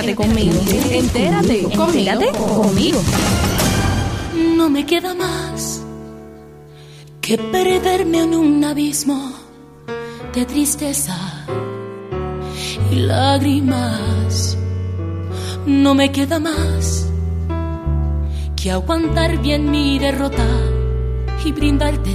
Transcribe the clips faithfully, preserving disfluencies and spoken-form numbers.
Entérate conmigo. Entérate. Entérate conmigo. No me queda más que perderme en un abismo de tristeza y lágrimas. No me queda más que aguantar bien mi derrota y brindarte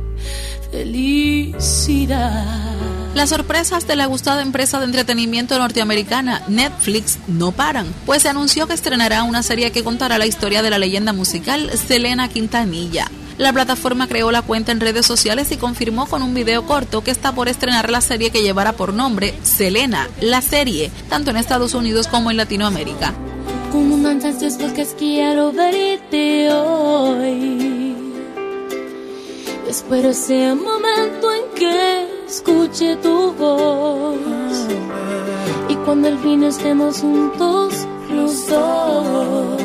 felicidad. Las sorpresas de la gustada empresa de entretenimiento norteamericana Netflix no paran, pues se anunció que estrenará una serie que contará la historia de la leyenda musical Selena Quintanilla. La plataforma creó la cuenta en redes sociales y confirmó con un video corto que está por estrenar la serie que llevará por nombre Selena, la serie, tanto en Estados Unidos como en Latinoamérica. Como manchas de bosques quiero verte hoy. Espero ese momento en que escuche tu voz. Y cuando al fin estemos juntos los dos,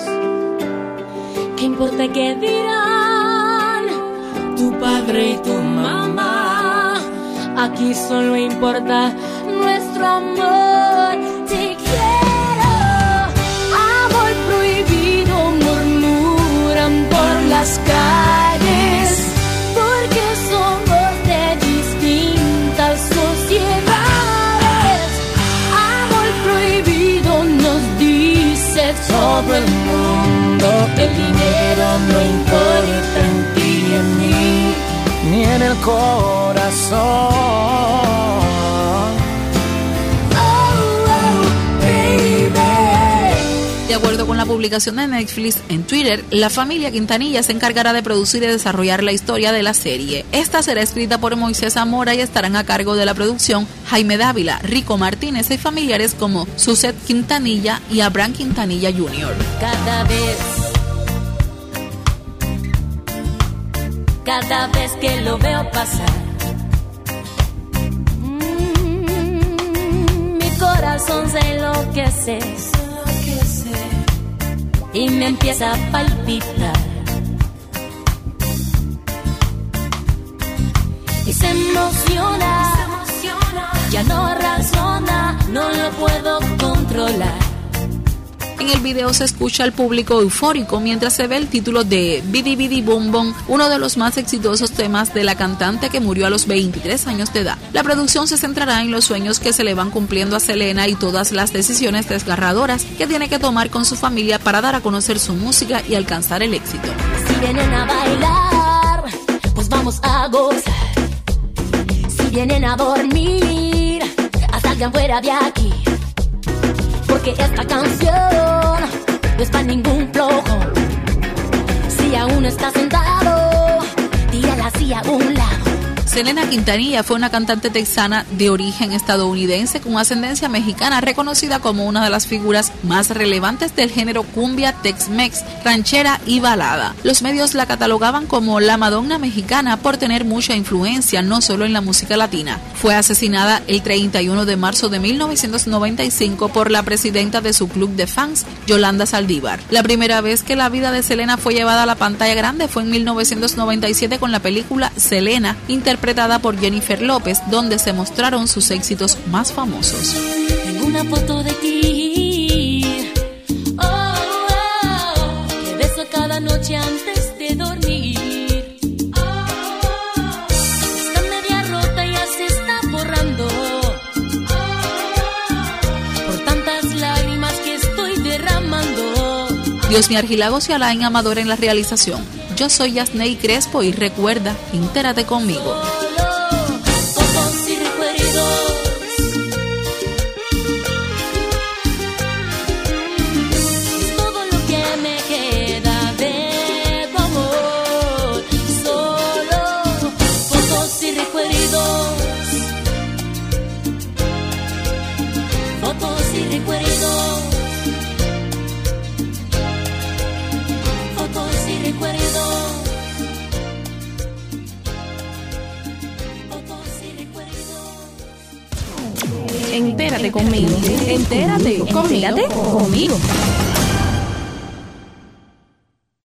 ¿qué importa qué dirán tu padre y tu mamá? Aquí solo importa nuestro amor. Te quiero, amor prohibido, murmuran por las calles, porque somos de distintas sociedades. Amor prohibido nos dice todo el mundo. El dinero no importa en ti ni en mí, ni en el corazón. Oh, oh, baby. De acuerdo con la publicación de Netflix en Twitter, la familia Quintanilla se encargará de producir y desarrollar la historia de la serie. Esta será escrita por Moisés Zamora y estarán a cargo de la producción Jaime Dávila, Rico Martínez y familiares como Suzette Quintanilla y Abraham Quintanilla junior Cada vez, cada vez que lo veo pasar, mmm, mi corazón se enloquece, y me empieza a palpitar y se emociona, se emociona, ya no razona, no lo puedo controlar. En el video se escucha al público eufórico mientras se ve el título de Bidi Bidi Bom Bom, uno de los más exitosos temas de la cantante que murió a los veintitrés años de edad. La producción se centrará en los sueños que se le van cumpliendo a Selena y todas las decisiones desgarradoras que tiene que tomar con su familia para dar a conocer su música y alcanzar el éxito. Si vienen a bailar, pues vamos a gozar. Si vienen a dormir, salgan fuera de aquí. Porque esta canción no es para ningún flojo. Si aún estás sentado, tírala así a un lado. Selena Quintanilla fue una cantante texana de origen estadounidense con ascendencia mexicana, reconocida como una de las figuras más relevantes del género cumbia, tex-mex, ranchera y balada. Los medios la catalogaban como la Madonna mexicana por tener mucha influencia no solo en la música latina. Fue asesinada el treinta y uno de marzo de mil novecientos noventa y cinco por la presidenta de su club de fans, Yolanda Saldívar. La primera vez que la vida de Selena fue llevada a la pantalla grande fue en mil novecientos noventa y siete con la película Selena, interpretada por Jennifer López, donde se mostraron sus éxitos más famosos. Tengo una foto de ti, oh, oh, que beso cada noche antes de dormir. Oh, está media rota y ya se está borrando, oh, por tantas lágrimas que estoy derramando. Dios mío, Argilagos y Alain Amador en la realización. Yo soy Yasney Crespo y recuerda, entérate conmigo. Entérate conmigo. Entérate. Entérate conmigo.